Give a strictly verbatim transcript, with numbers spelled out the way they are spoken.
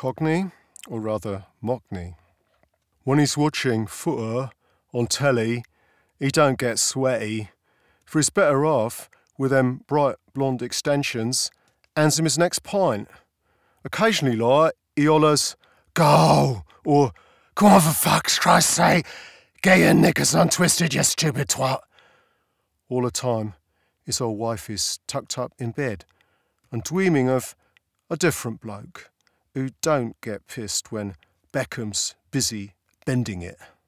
Cockney, or rather Mockney. When he's watching footer on telly, he don't get sweaty, for he's better off with them bright blonde extensions, hands him his next pint. Occasionally, like, he hollers, "Go!" or "Come on, for fuck's Christ's sake, get your knickers untwisted, you stupid twat." All the time, his old wife is tucked up in bed and dreaming of a different bloke who don't get pissed when Beckham's busy bending it.